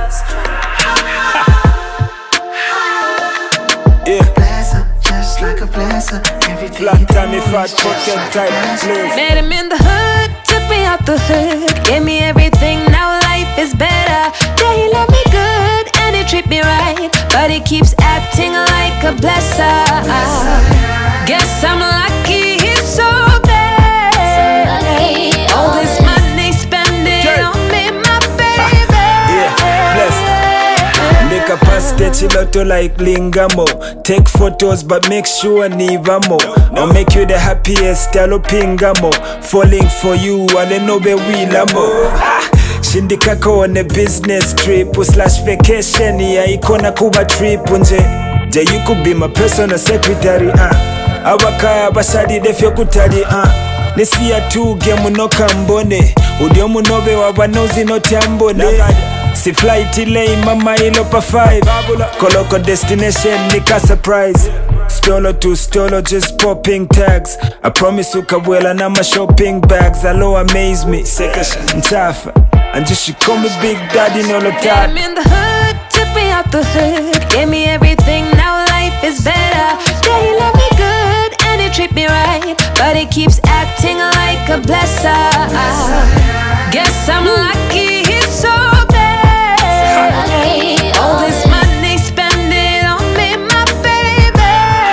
Just like a blesser. Flat Tommy Fat Pocket type blues. Met him in the hood, took me out the hood, gave me everything, now life is better. Yeah, he love me good and he treat me right, but he keeps acting like a blesser. Guess I'm lucky he's so bad. All this money spending on me, my baby. Yeah, bless. Make a pass chiloto like Lingamo. Take photos but make sure nivamo. I'll make you the happiest, talo pingamo. Falling for you, I don't know where we lamo. Shindikako on a business trip slash vacation. Yeah, ikona kuba trip unje. You could be my personal secretary. Abakaya basadi defyo kutari. Nesiya tu gemu no kambone. Udiomu nobe wabanozi no tiambone. Si flight delay, mama ilopa 5. Koloko destination, nika surprise. Stolo to stolo, just popping tags. I promise ukabwela na my shopping bags. Alo amaze me, sekasha nchafa. And just she call me Big Daddy, no lo tap. I'm in the hood, took me out the hood, gave me everything, now life is better. Yeah, he love me good and he treat me right, but he keeps acting like a blesser. Guess I'm lucky he's so bad. All this money spending on me, my baby.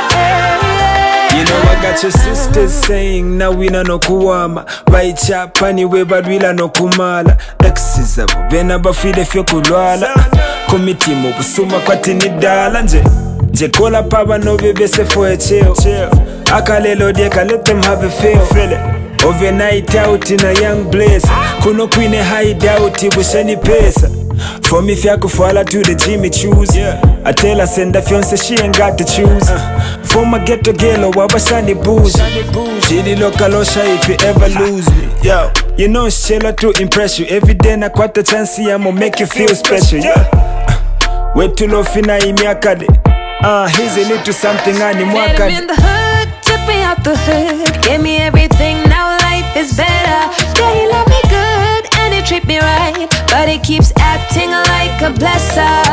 You know I got your sisters saying na wina no kuwama. Baichapani we badwila no kumala. Exes abo bena bafile fyo kulwala. Komitimu busuma kwa tinidala nje kola paba no bebe se for a chill. Akalelo deka let them have a feel. Overnight out in a young blaze. Kuno queen a hide out ibusheni pesa. For me fya kufala to the Jimmy choose. I tell her send a fiance she ain't got to choose. For my ghetto girl wabashani booze. Chili lokalosha if you ever lose me. Yo, you know Shella to impress you. Every day na kwata chance I'ma make you feel special. Wait to love fina imiakade. Here's a little something ani mwakade. Met him in the hood, took me out the hood, gave me everything, now life is better. Yeah, he love me good and he treat me right, but he keeps acting like a blesser.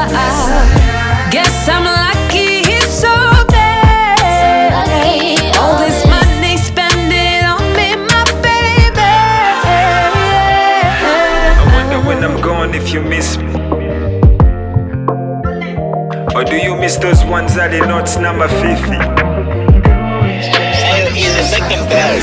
Guess I'm lucky he's so bad. All this money spending on me, my baby. I wonder when I'm gone if you miss me. Or do you miss those ones that are not number 50? He's a second best.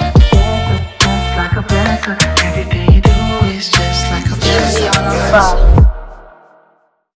Just like a blesser. Everything you do is just like a blesser.